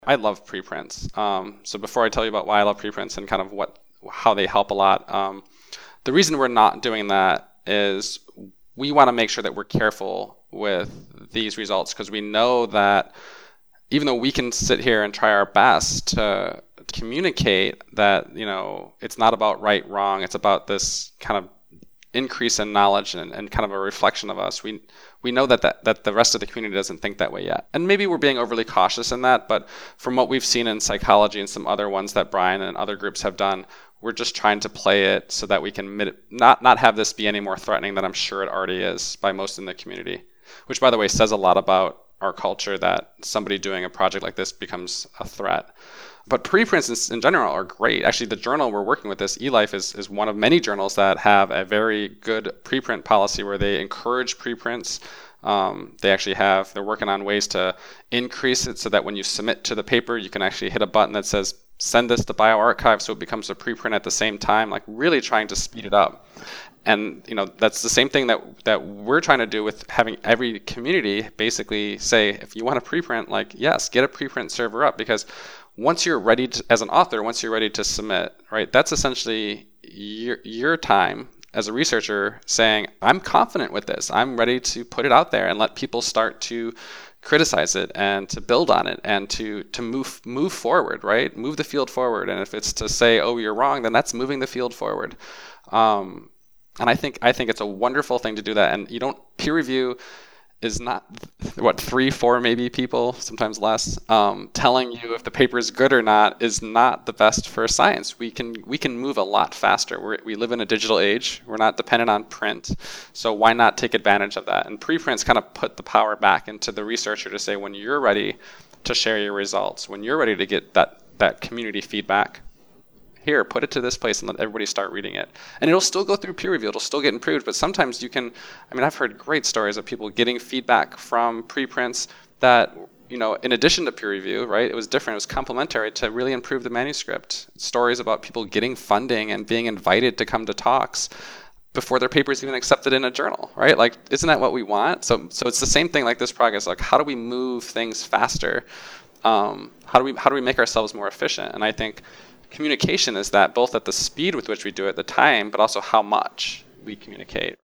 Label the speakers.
Speaker 1: I love preprints. So before I tell you about why I love preprints and kind of how they help a lot, the reason we're not doing that is we want to make sure that we're careful with these results, because we know that even though we can sit here and try our best to communicate that, it's not about right, wrong, it's about this kind of increase in knowledge and kind of a reflection of us. We know that the rest of the community doesn't think that way yet. And maybe we're being overly cautious in that, but from what we've seen in psychology and some other ones that Brian and other groups have done, we're just trying to play it so that we can not have this be any more threatening than I'm sure it already is by most in the community. Which, by the way, says a lot about our culture that somebody doing a project like this becomes a threat. But preprints in general are great. Actually, the journal we're working with, this eLife, is one of many journals that have a very good preprint policy where they encourage preprints. They're working on ways to increase it so that when you submit to the paper, you can actually hit a button that says, send this to bioRxiv, so it becomes a preprint at the same time, like really trying to speed it up. And that's the same thing that we're trying to do with having every community basically say, if you want a preprint, like, yes, get a preprint server up, because once you're ready to, as an author, once you're ready to submit, right, that's essentially your time as a researcher saying, I'm confident with this. I'm ready to put it out there and let people start to criticize it and to build on it and to move forward, right? Move the field forward. And if it's to say, oh, you're wrong, then that's moving the field forward. And I think it's a wonderful thing to do that. And peer review is not 3-4 maybe people, sometimes less, telling you if the paper is good or not is not the best for science. We can move a lot faster. We live in a digital age. We're not dependent on print. So why not take advantage of that? And preprints kind of put the power back into the researcher to say, when you're ready to share your results, when you're ready to get that community feedback, here, put it to this place and let everybody start reading it. And it'll still go through peer review. It'll still get improved. But sometimes I've heard great stories of people getting feedback from preprints that, in addition to peer review, right, it was different. It was complementary to really improve the manuscript. Stories about people getting funding and being invited to come to talks before their paper is even accepted in a journal, right? Like, isn't that what we want? So it's the same thing like this project. Like, how do we move things faster? How do we make ourselves more efficient? And I think communication is that, both at the speed with which we do it, the time, but also how much we communicate.